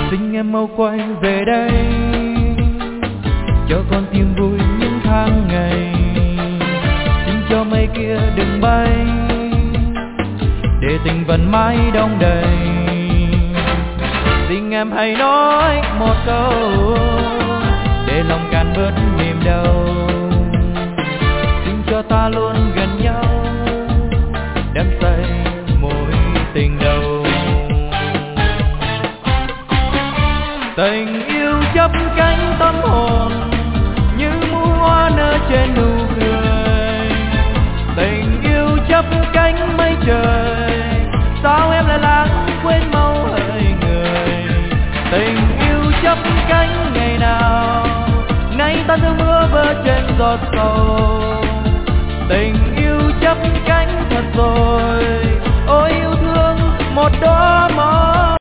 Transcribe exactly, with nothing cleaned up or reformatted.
Xin em mau quay về đây, cho con tìm vui những tháng ngày. Xin cho mây kia đừng bay, để tình vẫn mãi đong đầy. Xin em hãy nói một câu, để lòng can bớt niềm đau. Xin cho ta luôn gần nhau, đắm say mối tình đầu. Tình yêu chấp cánh tâm hồn, như muôn hoa nở trên nụ cười. Tình yêu chấp cánh mây trời, sao em lại lãng quên mau hỡi người. Tình yêu chấp cánh ngày nào, nay ta rơi mưa vỡ trên giọt sầu. Tình yêu chấp cánh thật rồi, ôi yêu thương một đóa màu.